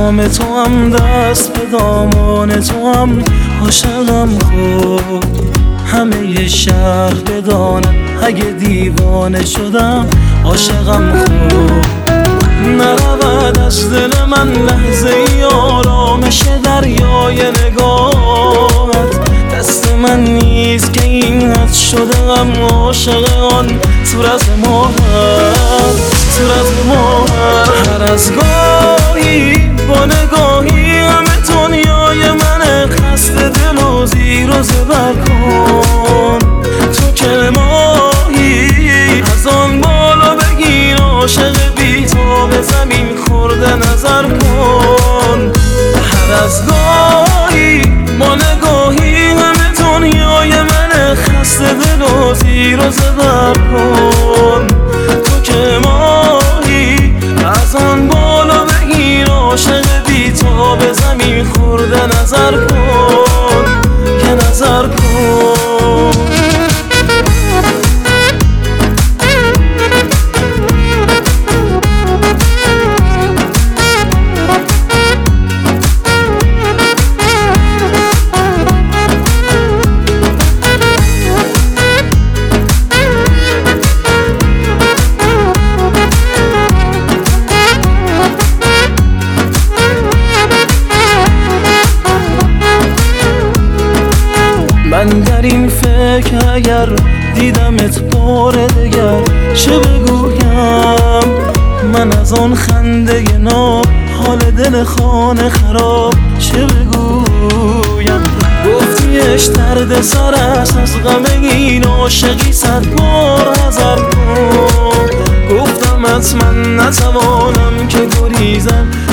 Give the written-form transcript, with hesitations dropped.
دام تو هم دست به دامان تو هم عاشقم خود همه شهر بدانم اگه دیوانه شدم عاشقم خود نرود از دل من لحظه ای آرامش دریای نگاهت دست من نیست که این حد شده غم عاشق آن صورت ماهت هر از گاهی با نگاهی همه دنیای من خسته دل و زیر و زبر کن تو که ماهی از آن بالا بگیر عاشق بی تو به زمین خورده نظر کن هر از گاهی با نگاهی همه دنیای من خسته دل و زیر و زبر کن تو که ماهی از آن بالا بگیر عاشق بی تو به زمین خورده نظر کن که نظر کن من در این فکر اگر دیدمت بار دگر چه بگویم من از آن خنده ناب حال دل خانه خراب چه بگویم گفتیش درد سر است از غم این عاشقی 100 بار حذر کن گفتم من نتوانم که گریزم